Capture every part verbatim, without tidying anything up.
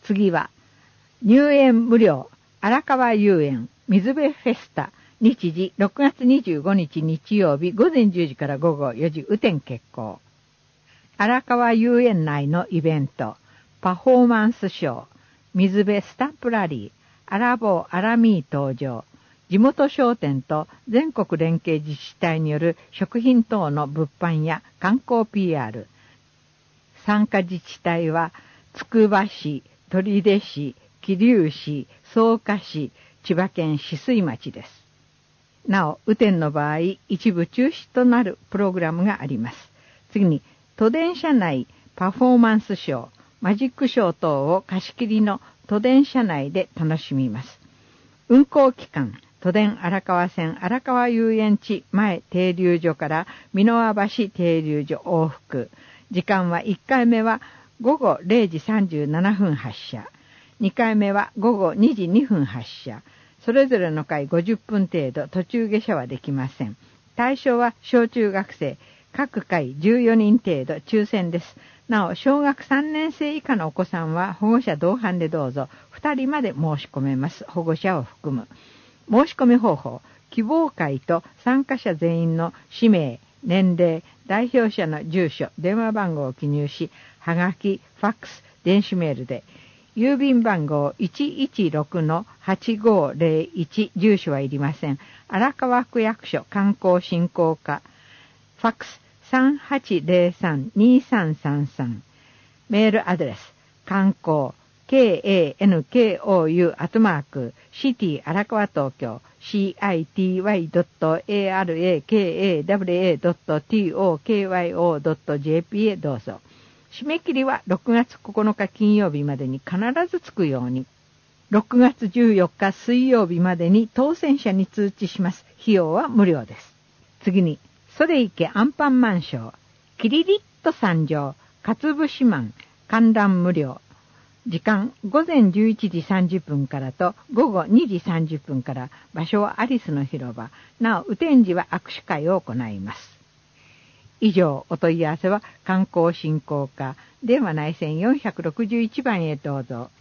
次は、入園無料、荒川遊園、水辺フェスタ、日時ろくがつにじゅうごにち日曜日午前じゅうじから午後よじ、雨天決行。荒川遊園内のイベント、パフォーマンスショー、水辺スタンプラリー、アラボーアラミー登場、地元商店と全国連携自治体による食品等の物販や観光 ピーアール。参加自治体は、つくば市、取手市、桐生市、草加市、千葉県酒々井町です。なお、雨天の場合、一部中止となるプログラムがあります。次に、都電車内パフォーマンスショー、マジックショー等を貸し切りの都電車内で楽しみます。運行期間、都電荒川線荒川遊園地前停留所から美濃輪橋停留所往復。時間はいっかいめはごごれいじさんじゅうななふん発車。にかいめはごごにじにふん発車。それぞれの回ごじゅっぷん程度、途中下車はできません。対象は小中学生、各回じゅうよにん程度、抽選です。なお、小学さんねん生以下のお子さんは保護者同伴でどうぞ、ふたりまで申し込めます。保護者を含む。申し込み方法、希望会と参加者全員の氏名、年齢、代表者の住所、電話番号を記入し、はがき、ファックス、電子メールで、郵便番号 いちいちろくのはちごぜろいち、住所はいりません。荒川区役所観光振興課、ファックス さんはちぜろさんにさんさんさん、メールアドレス、観光、ケーエーエヌケーオーユー アットマーク、シティ荒川東京、シーアイティーワイドットエーアールエーケーエーダブリューエードットティーオーケーワイオードットジェーピー へどうぞ。締め切りはろくがつここのか金曜日までに必ずつくように。ろくがつじゅうよっか水曜日までに当選者に通知します。費用は無料です。次に、それいけアンパンマンショー、キリリッと参上、かつぶしマン、観覧無料。時間、午前じゅういちじさんじゅっぷんからと午後にじさんじゅっぷんから、場所はアリスの広場。なお、雨天時は握手会を行います。以上、お問い合わせは観光振興課、電話内線よんひゃくろくじゅういちばんへどうぞ。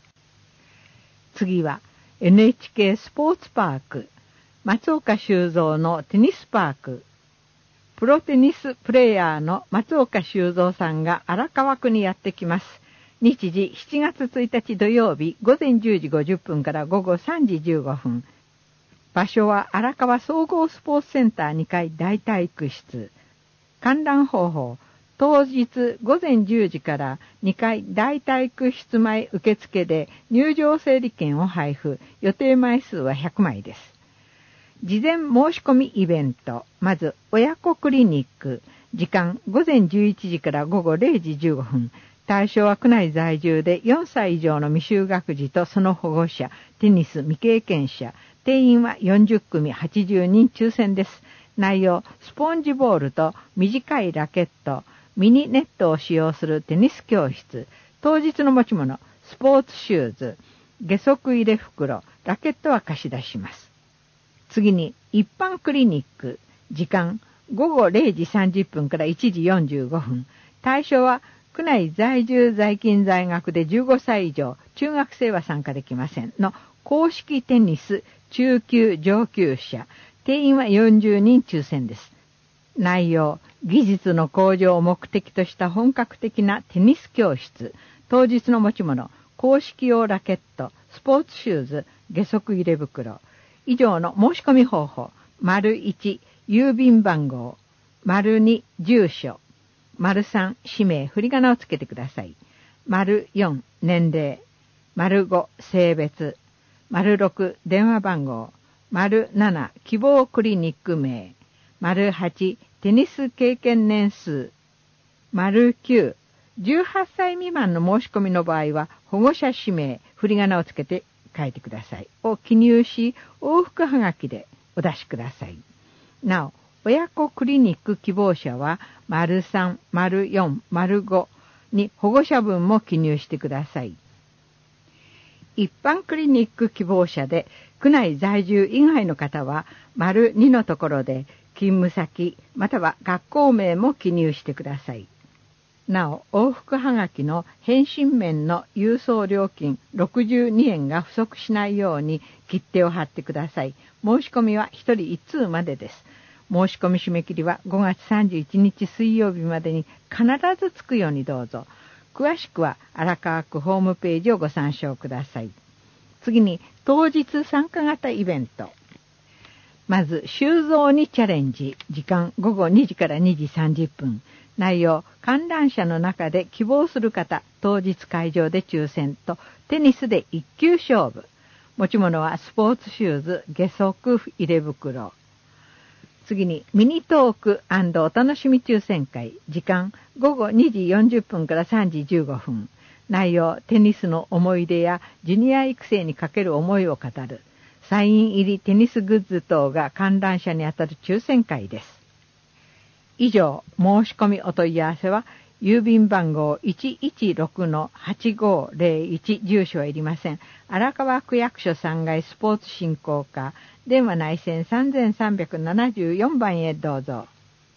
次は エヌエイチケー スポーツパーク、松岡修造のテニスパーク。プロテニスプレーヤーの松岡修造さんが荒川区にやってきます。日時しちがつついたち土曜日午前じゅうじごじゅっぷんから午後さんじじゅうごふん。場所は荒川総合スポーツセンターにかい大体育室。観覧方法、当日午前じゅうじからにかい大体育室前受付で入場整理券を配布。予定枚数はひゃくまいです。事前申し込みイベント。まず、親子クリニック。時間、午前じゅういちじから午後れいじじゅうごふん。対象は区内在住でよんさい以上の未就学児とその保護者、テニス未経験者。定員はよんじゅっくみはちじゅうにん抽選です。内容、スポンジボールと短いラケット、ミニネットを使用するテニス教室。当日の持ち物、スポーツシューズ、下足入れ袋、ラケットは貸し出します。次に、一般クリニック。時間、午後れいじさんじゅっぷんからいちじよんじゅうごふん。対象は、区内在住在勤在学でじゅうごさい以上、中学生は参加できませんの公式テニス中級上級者。定員はよんじゅうにん抽選です。内容、技術の向上を目的とした本格的なテニス教室。当日の持ち物、公式用ラケット、スポーツシューズ、下足入れ袋。以上の申し込み方法、丸いち、郵便番号、丸に、住所、丸さん、氏名、振り仮名をつけてください。丸よん、年齢、丸ご、性別、丸ろく、電話番号、丸なな、希望クリニック名、丸はち、テニス経験年数、丸きゅう、じゅうはっさい未満の申し込みの場合は、保護者氏名、振り仮名をつけて書いてください。を記入し、往復はがきでお出しください。なお、親子クリニック希望者は、丸さん、丸よん、丸ごに保護者分も記入してください。一般クリニック希望者で、区内在住以外の方は、丸にのところで、勤務先、または学校名も記入してください。 なお、往復はがきの返信面の郵送料金ろくじゅうにえんが不足しないように切手を貼ってください。申し込みはひとりいっ通までです。申し込み締め切りはごがつさんじゅういちにち水曜日までに必ずつくようにどうぞ。詳しくは荒川区ホームページをご参照ください。次に、当日参加型イベント。まず、収蔵にチャレンジ。時間ごごにじからにじさんじゅっぷん。内容、観覧車の中で希望する方、当日会場で抽選と、テニスで一球勝負。持ち物はスポーツシューズ、下足、入れ袋。次に、ミニトーク&お楽しみ抽選会。時間、ごごにじよんじゅっぷんからさんじじゅうごふん。内容、テニスの思い出やジュニア育成にかける思いを語る。サイン入りテニスグッズ等が観覧車に当たる抽選会です。以上、申し込みお問い合わせは、郵便番号 いちいちろくのはちごぜろいち、住所はいりません。荒川区役所さんがいスポーツ振興課、電話内線さんさんななよんばんへどうぞ。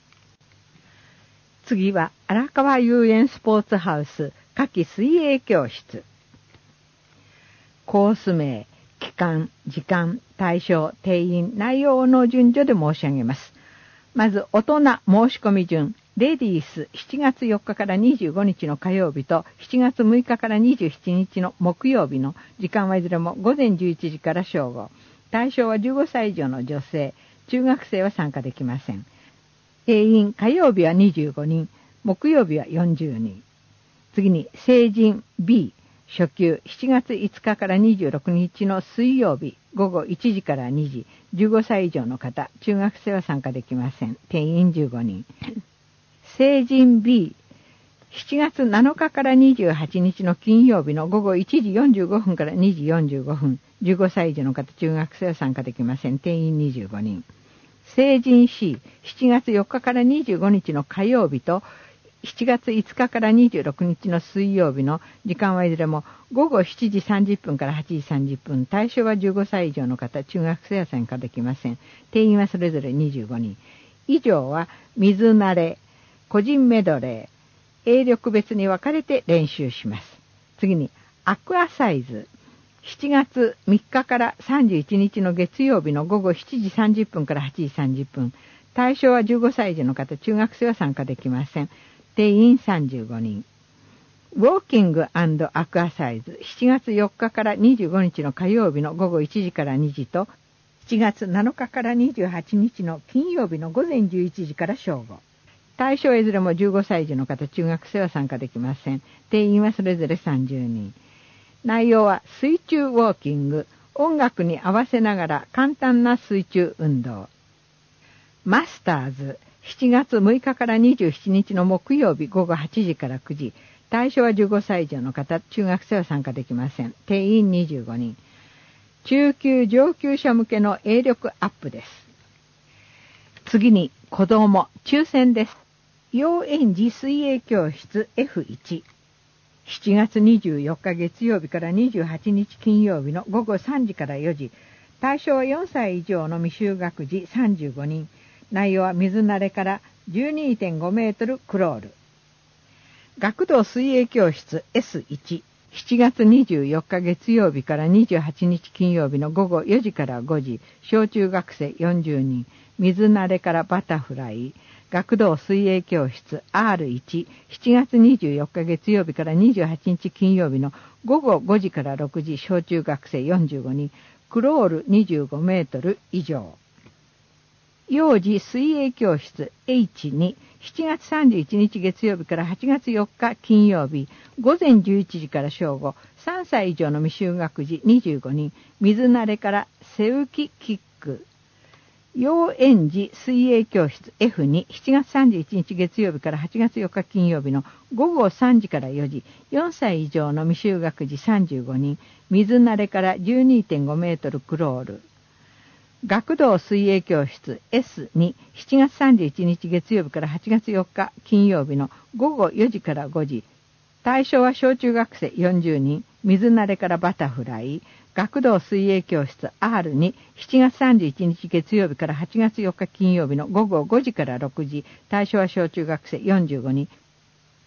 次は、荒川遊園スポーツハウス、夏季水泳教室。コース名、期間、時間、対象、定員、内容の順序で申し上げます。まず、大人申し込み順。レディースしちがつよっかからにじゅうごにちの火曜日としちがつむいかからにじゅうしちにちの木曜日の時間はいずれもごぜんじゅういちじから正午。対象はじゅうごさい以上の女性。中学生は参加できません。定員、火曜日はにじゅうごにん、木曜日はよんじゅうにん。次に、成人 B。初級しちがついつかからにじゅうろくにちの水曜日ごごいちじからにじ、じゅうごさい以上の方、中学生は参加できません。定員じゅうごにん。成人 B、しちがつなのかからにじゅうはちにちの金曜日のごごいちじよんじゅうごふんからにじよんじゅうごふん、じゅうごさい以上の方、中学生は参加できません。定員にじゅうごにん。成人 C、しちがつよっかからにじゅうごにちの火曜日としちがついつかからにじゅうろくにちの水曜日の時間はいずれもごごしちじさんじゅっぷんからはちじさんじゅっぷん、対象はじゅうごさい以上の方、中学生は参加できません。定員はそれぞれにじゅうごにん。以上は水慣れ、個人メドレー、泳力別に分かれて練習します。次に、アクアサイズ。しちがつみっかからさんじゅういちにちの月曜日のごごしちじさんじゅっぷんからはちじさんじゅっぷん。対象はじゅうごさい以上の方、中学生は参加できません。定員さんじゅうごにん。ウォーキング&アクアサイズ。しちがつよっかからにじゅうごにちの火曜日のごごいちじからにじと、しちがつなのかからにじゅうはちにちの金曜日のごぜんじゅういちじから正午。対象はいずれもじゅうごさい以上の方、中学生は参加できません。定員はそれぞれさんじゅうにん。内容は水中ウォーキング、音楽に合わせながら簡単な水中運動。マスターズ、しちがつむいかからにじゅうしちにちの木曜日ごごはちじからくじ。対象はじゅうごさい以上の方、中学生は参加できません。定員にじゅうごにん。中級上級者向けの泳力アップです。次に、子供、抽選です。幼園児水泳教室 エフいち。しちがつにじゅうよっか月曜日からにじゅうはちにち金曜日のごごさんじからよじ。対象はよんさい以上の未就学児さんじゅうごにん。内容は水慣れから じゅうにてんごメートルクロール。学童水泳教室 エスいち。しちがつにじゅうよっか月曜日からにじゅうはちにち金曜日のごごよじからごじ。小中学生よんじゅうにん。水慣れからバタフライ。学童水泳教室 アールいち。しちがつにじゅうよっか月曜日からにじゅうはちにち金曜日のごごごじからろくじ。小中学生よんじゅうごにん。クロールにじゅうごメートル以上。幼児水泳教室 エイチに。しちがつさんじゅういちにち月曜日からはちがつよっか金曜日ごぜんじゅういちじから正午。さんさい以上の未就学児にじゅうごにん。水慣れから背浮きキック。幼園児水泳教室 エフに。しちがつさんじゅういちにち月曜日からはちがつよっか金曜日のごごさんじからよじ。よんさい以上の未就学児さんじゅうごにん。水慣れから じゅうにてんごメートルクロール。学童水泳教室 エスに。しちがつさんじゅういちにち月曜日からはちがつよっか金曜日のごごよじからごじ。対象は小中学生よんじゅうにん。水慣れからバタフライ。学童水泳教室 アールに。しちがつさんじゅういちにち月曜日からはちがつよっか金曜日のごごごじからろくじ。対象は小中学生よんじゅうごにん。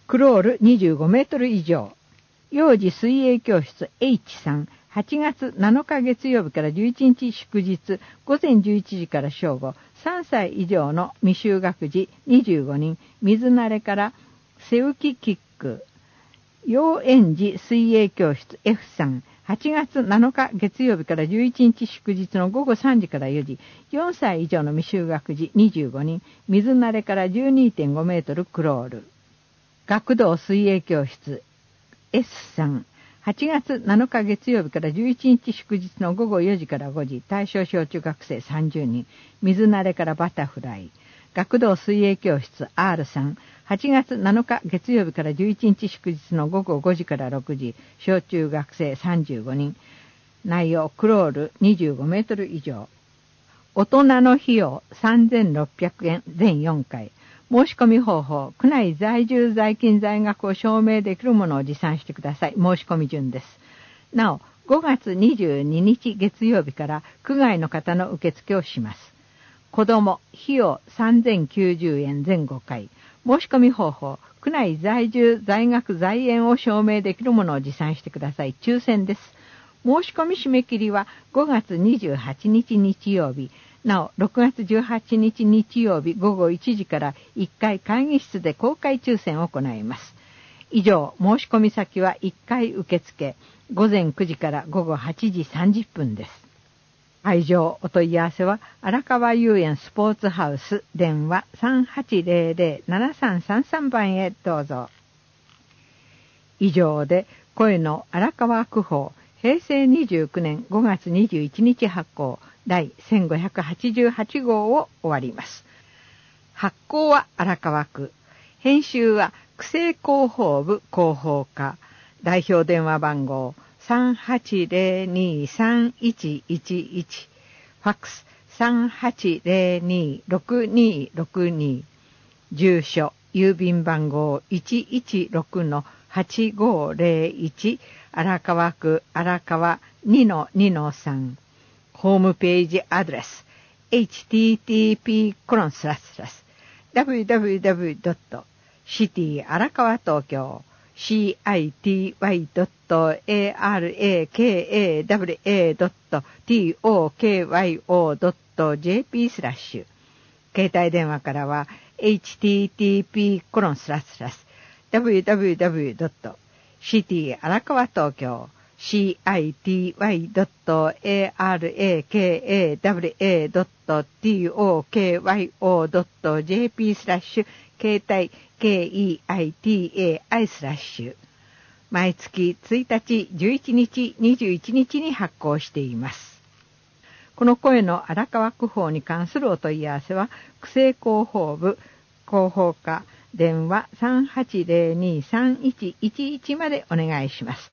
クロールにじゅうごメートル以上。幼児水泳教室 エイチさん、はちがつなのか月曜日からじゅういちにち祝日、午前じゅういちじから正午、さんさい以上の未就学児にじゅうごにん、水慣れから背浮きキック。幼園児水泳教室 エフさん、はちがつなのか月曜日からじゅういちにち祝日のごごさんじからよじ、よんさい以上の未就学児にじゅうごにん、水慣れから じゅうにてんごメートルクロール。学童水泳教室 エスさん、はちがつなのか月曜日からじゅういちにち祝日のごごよじからごじ、対象小中学生さんじゅうにん、水慣れからバタフライ。学童水泳教室 アールさん、はちがつなのか月曜日からじゅういちにち祝日のごごごじからろくじ、小中学生さんじゅうごにん、内容クロールにじゅうごメートル以上。大人の費用さんぜんろっぴゃくえん全よんかい。申し込み方法、区内在住在勤在学を証明できるものを持参してください。申し込み順です。なお、ごがつにじゅうににち月曜日から区外の方の受付をします。子供、費用さんぜんきゅうじゅうえん全ごかい。申し込み方法、区内在住在学在園を証明できるものを持参してください。抽選です。申し込み締め切りはごがつにじゅうはちにち日曜日。なお、ろくがつじゅうはちにち日曜日ごごいちじからいっかい会議室で公開抽選を行います。以上、申し込み先はいっかい受付、ごぜんくじからごごはちじさんじゅっぷんです。会場お問い合わせは荒川遊園スポーツハウス電話 さんはちぜろぜろ ななさんさんさん 番へどうぞ。以上で声の荒川区報へいせいにじゅうきゅうねんごがつにじゅういちにち発行第せんごひゃくはちじゅうはちごうを終わります。発行は荒川区、編集は区政広報部広報課、代表電話番号 さんはちぜろに さんいちいちいち、ファックス さんはちぜろに ろくにろくに、住所郵便番号 いちいちろくのはちごぜろいち、荒川区荒川 にのにのさん、ホームページアドレス エイチティーティーピーコロンスラスラス ダブリューダブリューダブリュードットシティ荒川東京 シーアイティーワイドットエーアールエーケーエーダブリューエードットティーオーケーワイオードットジェーピースラッシュ。携帯電話からは エイチティーティーピーコロンスラスラス ダブリューダブリューダブリュードットシティ荒川東京 シーアイティーワイドットエーアールエーケーエーダブリューエードットティーオーケーワイオードットジェーピースラッシュ携帯 ケーイーアイティーエーアイ スラッシュ。毎月ついたち、じゅういちにち、にじゅういちにちに発行しています。この声の荒川区報に関するお問い合わせは、区政広報部広報課電話 さんはちぜろに さんいちいちいち までお願いします。